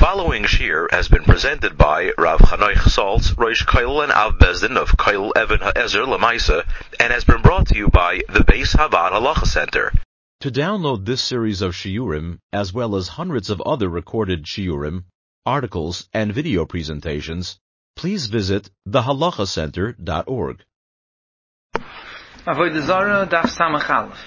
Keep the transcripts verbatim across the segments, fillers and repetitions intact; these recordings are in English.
following shir has been presented by Rav Chanoich Saltz, Rosh Koil and Av Bezdin of Koil Even HaEzer Lamaisa, and has been brought to you by the Beis Havad Halacha Center. To download this series of shiurim, as well as hundreds of other recorded shiurim, articles, and video presentations, please visit the halacha center dot org. Avodah Zarah Daf Samach Aleph.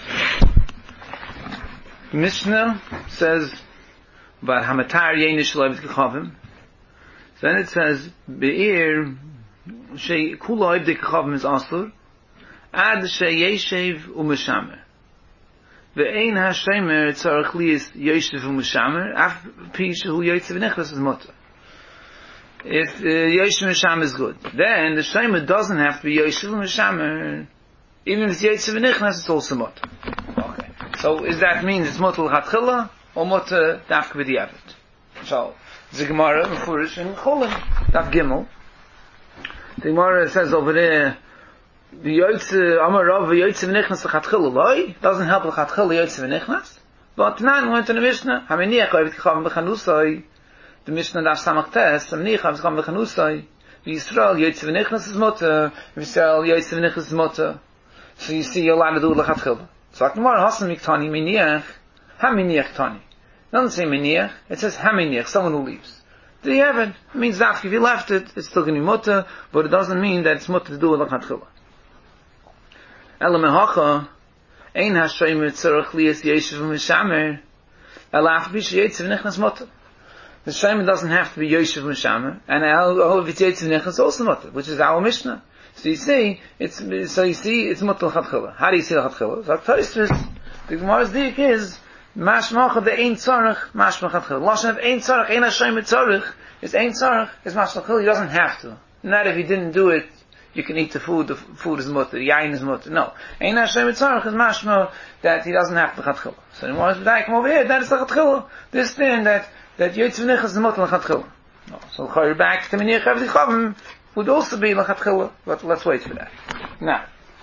Mishnah says about Hamatar Yeinish Levet Kechavim. Then it says Be'ir Shei Kula Ibde Kechavim is Asur Ad Shei Yeshev Umeshamer Ve'ein HaShemer Tzarech Liis Yeshev Umeshamer Af Pi Shehu Yetzev Nechlas is Mutter. If uh, Yeshev Umeshamer is good, then the Shemer doesn't have to be Yeshev Umeshamer. Even if it's Yetzev Nechlas, it's also Mutter. Okay. So, is that means it's Mutter L'Chatchila or Mutter Dafka B'Diavad? So, the Gemara Mefurish in Chulin Daf Gimel. The Gemara says over there, the Yotze Amar Rav Yotzev Nechlas L'Chatchila Loi doesn't help L'Chatchila Yotzev Nechlas. But now went to the Mishnah. Hameniach Oivit Kechavim B'Chanusai. The Mishnah Daf Samach Tes. Hameniach Oivit Kechavim B'Chanusai. Yisrael Yotzev Nechlas is Mutter. Yisrael Yotzev Nechlas is Mutter. So you see, you're allowed to do L'Chatchila. So like Gemara Hasan Miktani Meniach. Hameniach Tani. It doesn't say Meniach. It says Hameniach, someone who leaves. Do you have it? It means that if you left it, it's still going to be Mutter, but it doesn't mean that it's Mutter to do L'Chatchila. Ela mehacha, ein ha-shomer tzarech lias yeshiv u'mishamer, ela af pi sheyetziv nechnas Mutter. The shomer doesn't have to be yeshiv u'mishamer, and all of it's yetziv nechnas also Mutter, which is our Mishnah. So you see, it's, so you see, it's Mutter L'Chatchila. How do you see L'Chatchila? So Tosfos, the Gemara's dik is, mashmacha the ein tzarech, mashmacha L'Chatchila. Lashon of ein tzarech, ein ha-shomer tzarech, is ein tzarech, is mashmacha L'Chatchila. He doesn't have to. Not if he didn't do it, you can eat the food, the food is mutter, the yain is mutter. No. Ein ha-shomer tzarech is mashma that he doesn't have L'Chatchila. So the Gemara's dik, come over here, that is L'Chatchila. This thing that, that yetziv nechas is mutter L'Chatchila. No. So L'chayr back to Meniach Oivit Kechavim would also be L'Chatchila, but let's wait for that. Now,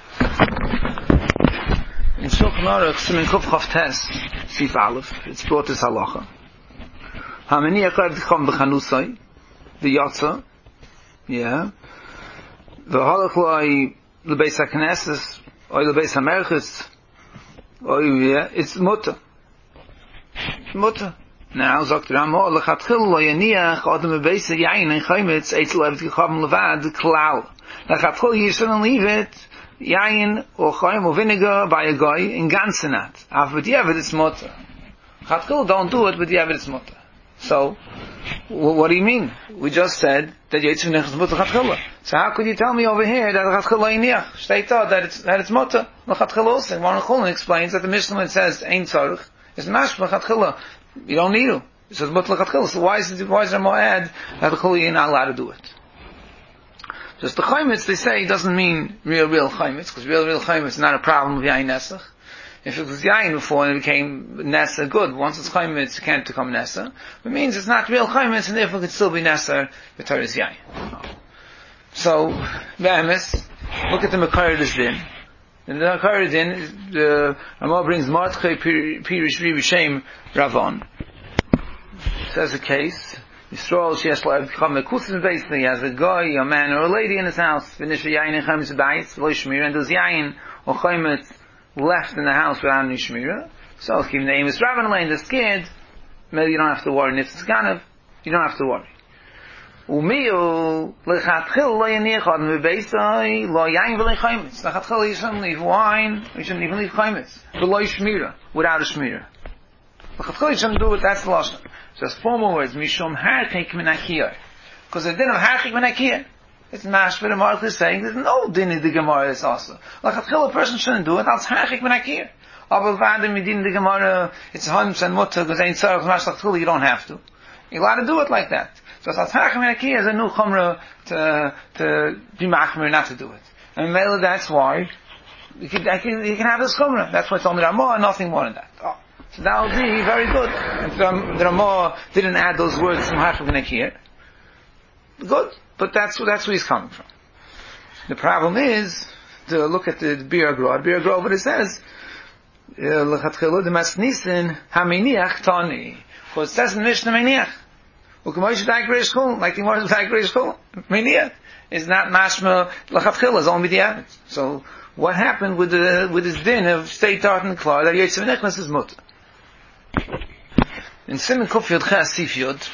in Shulchan Aruch, Siman Kuf Chav Tes, Sif Aleph, it's brought this halacha. Hameniach Oivit Kechavim B'Chanusai, the Yotza, yeah, the halach loy L'Beis HaKnesses, or L'Beis HaMerchus, or, yeah, it's Mutter. Mutter. Now, sagt Ramo, L'Chatchila lo yaniach Adam Beis Yain and Chaimitz Eitzel Oivit Kechavim Levad Klal. L'Chatchila you shouldn't leave it Yain or Chaim or vinegar by a guy in Gansenat. After B'Diavad it's Mutter. L'Chatchila don't do it, but B'Diavad it's Mutter. So, what do you mean? We just said that Yetziv Nechas is Mutter L'Chatchila. So how could you tell me over here that L'Chatchila lo yaniach? Shtei taught that it's that it's Mutter. L'Chatchila also. One Chulin explains that the Mishnah when it says Ein Tzarech is Mash L'Chatchila. You don't need to. It says Mutter L'Chatchila. So why is it, why is there more add that the Chuli you're not allowed to do it? Just the Chaimitz, they say, doesn't mean real, real Chaimitz, because real, real Chaimitz is not a problem with Yain Nesach. If it was Yain before and it became Nesa, good. Once it's Chaimitz, it can't become Nesa. It means it's not real Chaimitz, and therefore it could still be Nesa, the Torah is Yain. So, Be'emes, look at the Mekaridus Din. And the Mekaridus Din, the Ramah brings Martchei Pirish B'Shem Ravon. Says a case, Yisrael sheyesh lo Kechavim Mekutzin Beis, he has a guy, a man, or a lady in his house, finish a yain and chaimitz b'ayis, v'lo shmira, and there's yain or chaimitz left in the house without any shmira. So, if you name is Rabban Elaine, they're scared, maybe you don't have to worry. If it's Ganav, you don't have to worry. Umiyu lechatchil lo yaniach adam b'beisai lo yain v'lo chaimitz. Lechatchil you shouldn't leave wine, you shouldn't even leave chaimitz. V'lo shmira, without a shmira. Lechatchil you shouldn't do it, that's the lashon. Just four more words, Mishum harchik min hakiyah. Because the din of harchik min hakiyah, it's mashver the Mark is saying, there's no din in the Gemara that's also. Lechatchil a person shouldn't do it, that's harchik min hakiyah. Aber vadim midin the Gemara, it's hams and mutter, because ain't tzarech mash lechatchil, you don't have to. You're allowed to do it like that. So it's harchik min hakiyah is a new chumrah to, to be machmer not to do it. And Mela, that's why, you can, you can have this chumrah. That's why it's only Ramah and nothing more than that. Oh. So that would be very good. If the Ramah didn't add those words from Hachim Nekir, good. But that's that's where he's coming from. The problem is to look at the Bir Agrod. Bir Agrod, what it says, L'chatchilu de masnisin haminiach tani. Because it says in Mishnah miniach. U'kemoy shadai Greish Chulin, like the Gemara shadai Greish Chulin. Miniach is not mashma l'chatchila, is only the B'diavad. So, what happened with the, with this din of state art and klar, that Yotze V'Nichnas is mutter. In Simen Kuf Yod Ches Sif Yod,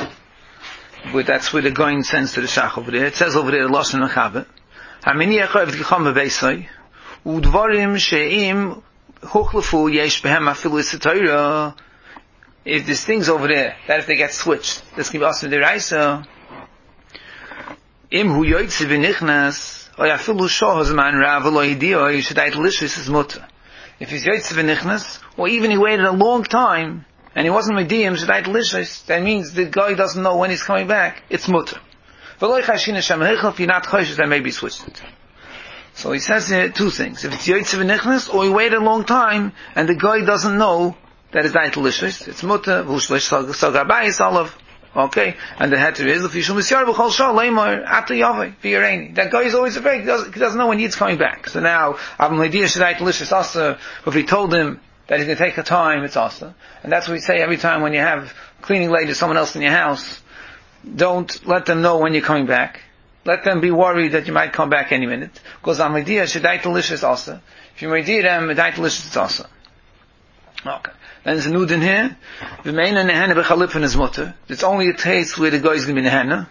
but that's where the going sends to the Shach over there. It says over there, Lashon Mechaber, Haminiach oiv t'gicham b'beisai, u'dvarim she'im huchlefu yesh behem afilu is-Torah. If there's things over there, that if they get switched, this can be also the Raisa. Im hu yoytze v'nichnas, oy afilu shah zman rav lo hidio, you should eat lishus is mutter. If he's yoytze v'nichnas, or even he waited a long time, and he wasn't mediyim, should eat lishus, that means the guy doesn't know when he's coming back, it's mutter. V'lo chashin Hashem hechel, if you're not choshes, then maybe switched it. So he says here two things. If it's yoytze v'nichnas, or he waited a long time, and the guy doesn't know that is eat lishus, it's mutter, v'ushlish sagar bayis olav. Okay, and the heter is, if you shall misyar b'chol shal leimar after yavai v'yireni. That guy is always afraid. He doesn't, he doesn't know when he's coming back. So now, Abel Mediyah should eat lishus asa. If he told him that he's going to take a time, it's asa. And that's what we say every time when you have cleaning lady, someone else in your house. Don't let them know when you're coming back. Let them be worried that you might come back any minute. Because Abel Mediyah should eat lishus asa. If you mediyah them, eat lishus it's asa. Okay. Then there's a nudin here. The main nehena b'chalipin is mutter. It's only a taste where the guy is going to be nehena.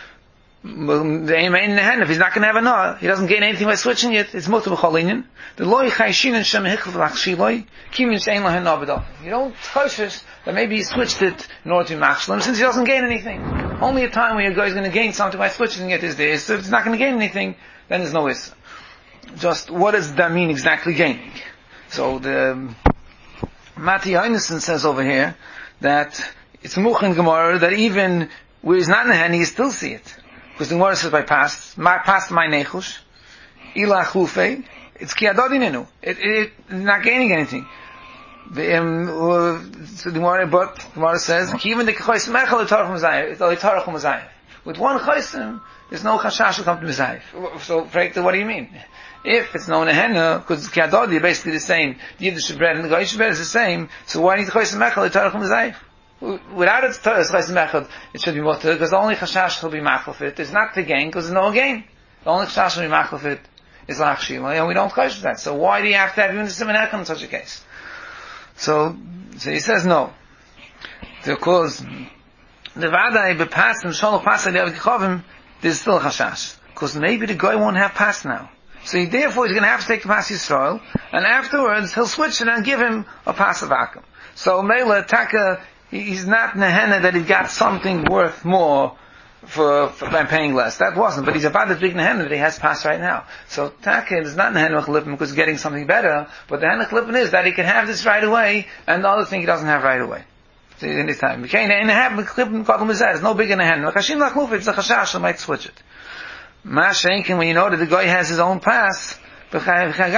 The main nehena, if he's not going to have a nah, he doesn't gain anything by switching it. It's mutter b'chalinyan. The loy chayshin and shem hikv l'achshiloi kimin shein lahen nabedal. You don't touch it that maybe he switched it in order to machshlim, since he doesn't gain anything. Only a time when your guy is going to gain something by switching it is there. So if it's not going to gain anything, then there's no issa. Just what does that mean exactly gaining? So the Mati Heinesen says over here that it's Muchin Gemara that even where he's not in the hand, you still see it. Because the Gemara says by past, my, past my nechush, ila chlufe, it's ki adodinenu. It, it, it's not gaining anything. The, um, uh, so the Gemara, but the Gemara says, ki even the chaysim echel etarach mezayir, it's etarach mezayir. With one chaysim, there's no chashash to come to mezayir. So, Frekta, what do you mean? If it's known a henna, because it's kiadodi, basically the same. The Yiddish bread and the Goyish bread is the same. So why need the Choyes Mechel, the Tarach Mezayif? Without its Choyes Mechel, it should be mutter, because the only Chashash will be Machal fit is not the gain, because there's no gain. The only Chashash will be Machal fit is Lach Shima, and we don't Choyes that. So why do you have to have Yunus Simen in such a case? So, so he says no. Because the Vadai bepass and Sholach Pasal Yav Gichovim, there's still a Chashash. Because maybe the guy won't have pass now. So he, therefore, he's going to have to take the Pas Yisrael, and afterwards, he'll switch it and give him a Pas of Akum. So, Mela, Taka, he's not Nehena that he got something worth more for, for by paying less. That wasn't, but he's about the big Nehena that he has Pas right now. So, Taka is not Nehena Chalipin because he's getting something better, but the Nehena Chalipin is that he can have this right away, and the other thing he doesn't have right away. So, in this time. There's no bigger Nehena. It's a Chashash, so might switch it. Mashenkin, when you know that the guy has his own pass, if he has his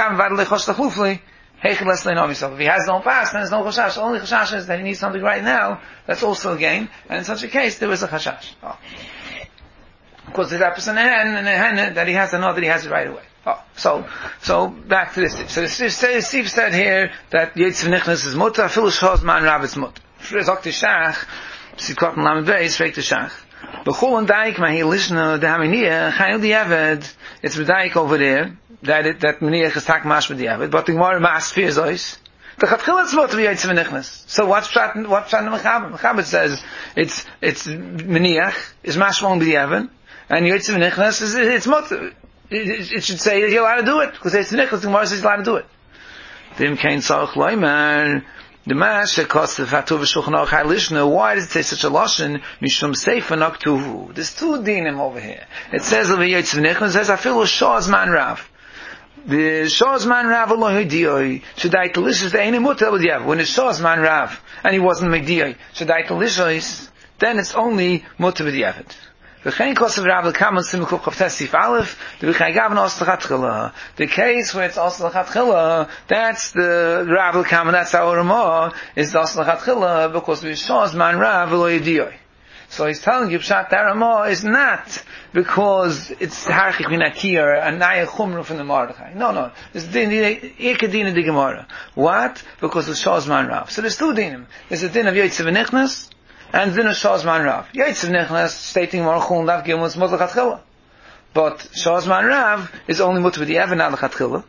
own pass, then there's no chashash. The only chashash is that he needs something right now. That's also a gain. And in such a case, there is a chashash. Oh. Because there's a person that he has to know that he has it right away. Oh. So, so back to this. So the Sif said here that Yetz V'Nichnas is mutter, Afilu Shos Man Rav is mutter. Zok the Shach, Sikot Lamed Beis, Frek the Shach. B'chol and Daik Mahi Lishna, the Haminiah, Chayil the Yaved, it's B'daik over there, that it, that Miniach is Tak Mash with the Yaved, but the Gemara Maas Fear Zois, the Chatchil is mutter Yetz V'Nichnas. So what's Pshat, what's Pshat in the Mechaber? Mechaber says, it's, it's Miniach, is Mash Mon with the Yaved, and Yetz V'Nichnas is, it's mutter. It, it should say that you're allowed to do it, because Yetz V'Nichnas, the Gemara says you're allowed to do it. V'im Kein Tzarech Loimer, the mash that costs the Fatuv Shulchan Aruch HaLishna, why does it say such a lashon? Mishum Seifa Naktuvu. There's two dinim over here. It says over here, it says, I feel a Shah's man Rav. The Shah's man Rav Allah Hidiyoi. Should I delicious the any mutter with Yav. When it's Shah's man Rav, and he wasn't Mediyoi, should I delicious, then it's only mutter with Yavid. The case where it's also l'chatchila, that's the Rav l'kam, that's our Ramah, is also l'chatchila, because we shows man Rav lo yediyoi. So he's telling you, Pshat Ramah is not because it's harchik min akir, a naya chumra from the Mordechai. No, no. It's ikadin of the Gemara. What? Because it shows man Rav. So there's two dinim. There's a din of Yotze V'Nichnas, and then a Shazman Rav. Yetziv Nichnas, stating more Chul and Daf Gimel, it's Mutter L'Chatchila. But Shazman Rav is only Mutter with the Evan, not L'Chatchila.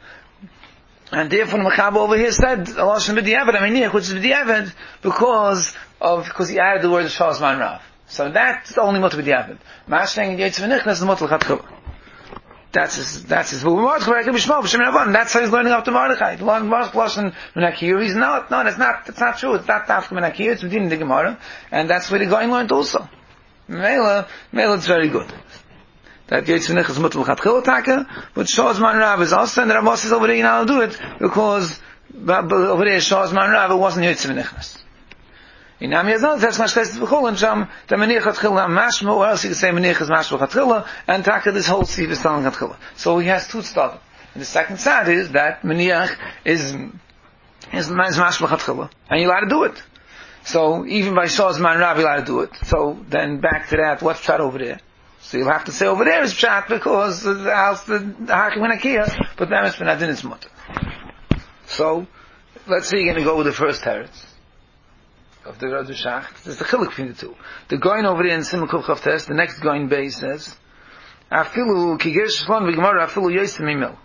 And therefore, the Mechaber over here said, Allah Shem B'di'avad, I mean, which is B'di'avad, because of, because he added the word Shazman Rav. So that's the only Mutter B'di'avad. Mashling and Yetziv Nichnas is the Mutter L'Chatchila. That's his, that's his, that's how he's learning up to Mordechai. Learning Lashon Menakir, he's not, no, that's not, that's not true. It's not Dafka Menakir, it's within the Gemara, and that's where the guy learned also. Mela, Mela is very good. That Yetziv Nichnas is Mutter L'Chatchila Taka, but Shazman Rav is also, and the Rambam says over there, you know how to do it, because over there, Shazman Rav, it wasn't Yetziv Nichnas. In Am Yazal, that's Mashkes B'chol, and Sham, the Menich Chatchila Mashma, or else you could say Menich is Mashma Chatchila, and Taka this whole Siv is telling Chatchila. So he has two stuff. And the second side is that Menich is, is, is Mashma Chatchila, and you're allowed to do it. So even by Shazman Rav, you're allowed to do it. So then back to that, what's Pshat over there? So you'll have to say over there is Pshat, because the house, the Hakim Menakiyah, but that is Benadin is Mutter. So, let's say you're going to go with the first teretz of the Radu Shach. There's the chiluk between the two. The going over there in Simon Kuf Chav Tes, the next going base says, Afilu kigesh shlon v'gemara afilu yoysim imel.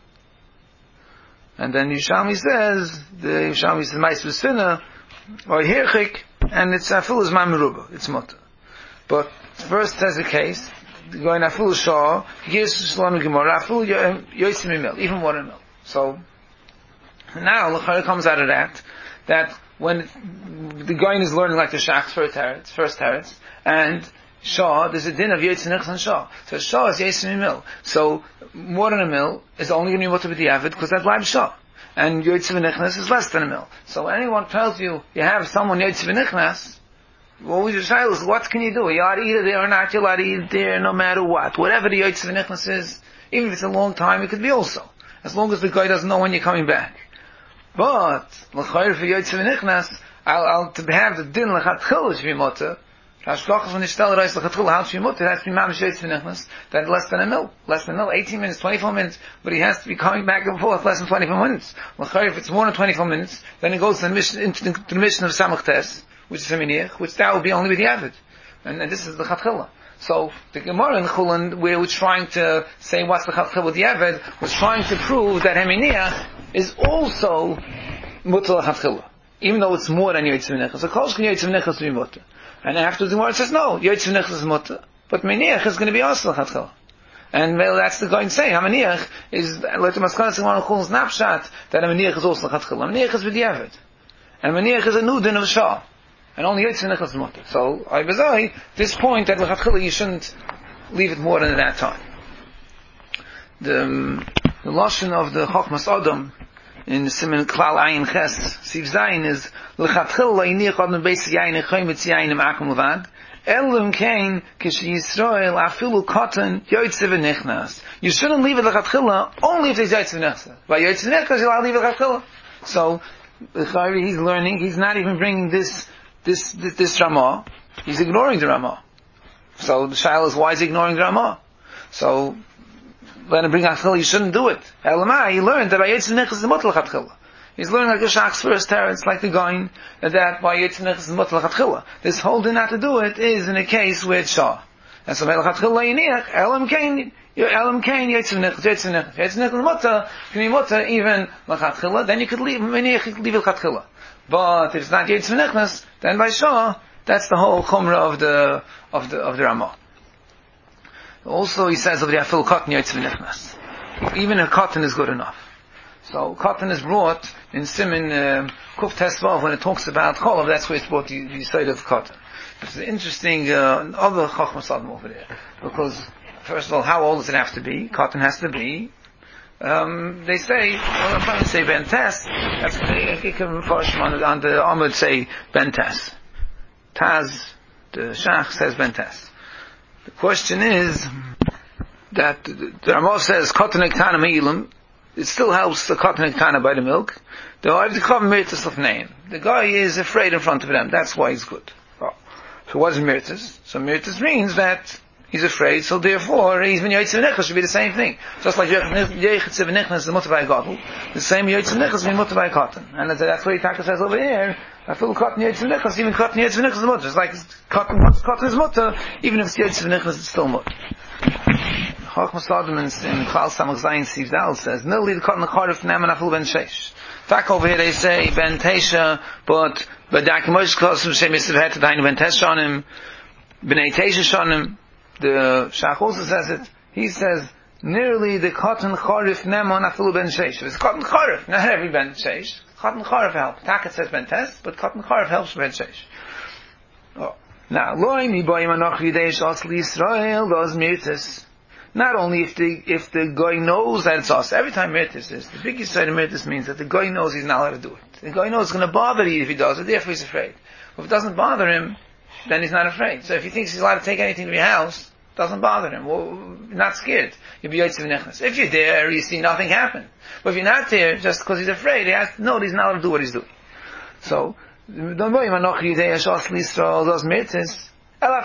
And then Yushalmi says, the Yushalmi says, Mais v'sfina, or hirchik, and it's afilu is ma'meruba, it's mutter. But first says the case, the going afilu shah, kigesh shlon v'gemara afilu yoysim imel, even more than imel. So, now, L'chara comes out of that, that when the Goyin is learning like the Shach's first teretz, first teretz, and Shah, there's a din of Yetziv Nichnas and Shah. So Shah is Yetziv Mil. So more than a mil is only going to be Mutter B'di'avad because that's Leib Shah. And Yetziv Nichnas is less than a mil. So anyone tells you, you have someone Yetziv Nichnas, what was your child? What can you do? You ought to eat it there or not, you ought to eat it there no matter what. Whatever the Yetziv Nichnas is, even if it's a long time, it could be also. As long as the guy doesn't know when you're coming back. But l'chayr for Yetziv Nichnas, I'll, I'll to have the din l'chatchila to be mutter. Hashlochas when you tell the reis l'chatchila how to be mutter, it has to be mamish Yetziv Nichnas. Then less than a mil, less than a mil, eighteen minutes, twenty-four minutes, but he has to be coming back and forth less than twenty-four minutes. L'chayr if it's more than twenty-four minutes, then it goes to the mission, into the, to the mission of Samach Tes, which is a miniach, which that will be only with the avid, and, and this is the l'chatchila. So the Gemara in Chulin, where we're trying to say what's the Chatchil with the Eved, was trying to prove that Heminiach is also Mutter L'Chatchila, even though it's more than Yetziv Nichnas. So Kol Shkin Yetziv Nichnas to be Mutter. And after the Gemara says, no, Yetziv Nichnas is Mutter, but Meniach is going to be also L'Chatchila. And well, that's the going to say, Hamaniach is, like the Maskanas in one Chulin's Napshat, that Hamaniach is also L'Chatchila. Hamaniach is with the Eved. And Hamaniach is a new din of Shah. And only Yetziv Nichnas is mutter. So, I bezai, this point that l'chatchila you shouldn't leave it more than that time. The, um, the lashon of the Chochmas Adam in the Siman Klal Ayin Ches Siv Zayin is l'chatchila la'iniach adam beis yayin echoim etz yayin em'akum levad elim kein kish Yisrael afilu katan Yetziv Nichnas. You shouldn't leave it l'chatchila only if there's Yetziv Nichnas. By Yetziv Nichnas you'll leave it l'chatchila. So, he's learning, he's not even bringing this This, this, this Ramah, he's ignoring the Ramah. So the Shaila is, why is he ignoring the Ramah? So, when I bring Achil, you shouldn't do it. Elamai, he learned that by Yetziv Nichnas is Mutter L'Chatchila. He's learning like the Shach's first teretz, like the Goin, that by Yetziv Nichnas is Mutter L'Chatchila. This whole din not to do it is in a case with Shah. And so by L'Chatchila Yiniach, Elam Kain, Elam Kain, Yetziv Nichnas, Yetziv Nichnas, Yetziv Nichnas Mutter, can be Mutter even L'Chatchila, then you could leave, Meniach, you could leave L'Chatchila. But if it's not Yetziv Nichnas, then by Shah, that's the whole chumrah of the of the of the Ramah. Also, he says over there, "Afil cotton Yetziv Nichnas." Even a cotton is good enough. So cotton is brought in Siman uh, Kuf Tesvav when it talks about cholav. That's where it's brought the, the side of cotton. It's an interesting uh, other chachmas adam over there, because first of all, how old does it have to be? Cotton has to be. Um, they say, well, I'm trying to say Ben Tess, that's, they can first on, on the Ahmed say Ben Tess. Taz, the Shach says Ben Tess. The question is, that the, the Ramah says, Cotton Ektana Me'ilim, it still helps the Cotton Ektana by the milk. The I have to come Mirtis of name. The guy is afraid in front of them, that's why he's good. Oh. So what is Mirtis? So Mirtis means that he's afraid, so therefore, he's been Yetziv Nichnas should be the same thing. Just like Yetziv Nichnas is mutter by Gadol, the same Yetziv Nichnas is mutter by Cotton. And that's what Yitzchak says over here, I feel cotton yetz v'nichas, even cotton yetz v'nichas is mutter. It's like cotton, once cotton is mutter, even if it's yetz v'nichas, it's still mutter. Chochmas Adam in Klal Samach Zayin Siv Dal says, Nili the cotton charif neman afil ben sheish. Back over here they say ben tesha, but but the Akimosh Kosim Shem Yisrael had to dainu ben tesh shanim, b'nei tesha shanim. The Shach also says it. He says nearly the cotton charif neman afil ben sheish. It's cotton charif, not every ben sheish. Cotton charif helps. Takat says ben tes, but cotton charif helps ben sheish. Oh. Now, loy mi boy manoch yidei shas l'Yisrael los mirtis. Not only if the if the guy knows that it's us. Every time mirtis is, the biggest side of mirtis means that the guy knows he's not allowed to do it. The guy knows it's going to bother you if he does it, therefore he's afraid. If it doesn't bother him, then he's not afraid. So if he thinks he's allowed to take anything to your house, it doesn't bother him. Well, you're not scared. You'll be yotzev nechnas. If you're there, you see nothing happen. But if you're not there, just because he's afraid, he has to know that he's not allowed to do what he's doing. So, don't worry, manoch yidei shas l'Yisrael los mirtis. Oh,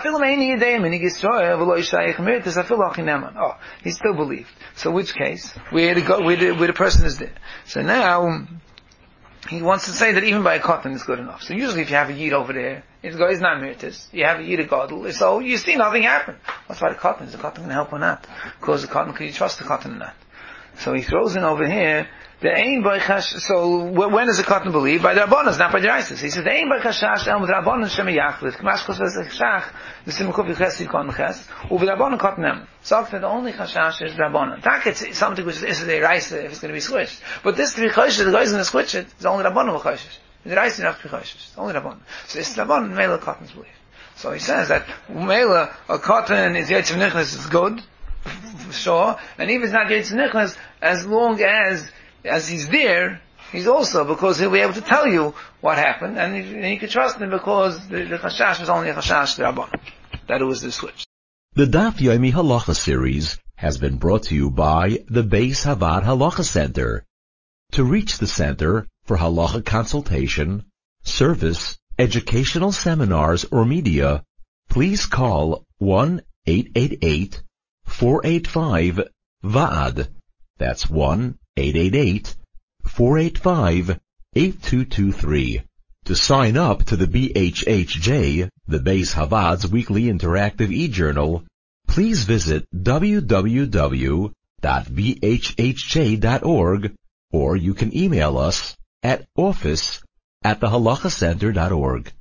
he still believed. So which case? Where the, go, where the, where the person is there. So now, he wants to say that even by a cotton is good enough. So usually if you have a yid over there, it's not mirtis, you have a yid a gadol, so you see nothing happen. That's why the cotton, is the cotton going to help or not? Because the cotton, can you trust the cotton or not? So he throws in over here, the ain by chash, so when does the cotton believe? By the Rabbanos, not by the Isis. He says, the ain by chashash, el with Rabbanos shem yachlit, k'mash kos v'ez chashach, the simukuf yiches yikon ches, uv Rabbanon cotton em. So that the only chashash is Rabbanon. Tak, it's something which is a rice if it's going to be switched. But this to be choshesh, the guy is going to switch it, it's only Rabbanon will choshesh. The rice is not to be choshesh, it's only Rabbanon. So it's Rabbanon, Mela cotton's belief. So he says that, Mela, a cotton is yetziv nichnas, it's good, sure, and even if it's not yetziv nichnas, as long as as he's there, he's also, because he'll be able to tell you what happened, and you, and you can trust him because the, the chashash was only a chashash to Rabbanon. That it was the switch. The Daf Yomi Halacha series has been brought to you by the Beis Havad Halacha Center. To reach the center for halacha consultation, service, educational seminars, or media, please call one eight eight eight, four eight five, V A D. That's one eight eight eight, four eight five, eight two two three. To sign up to the B H H J, the Beis Havad's weekly interactive e-journal, please visit w w w dot b h h j dot org, or you can email us at office at the halacha center dot org.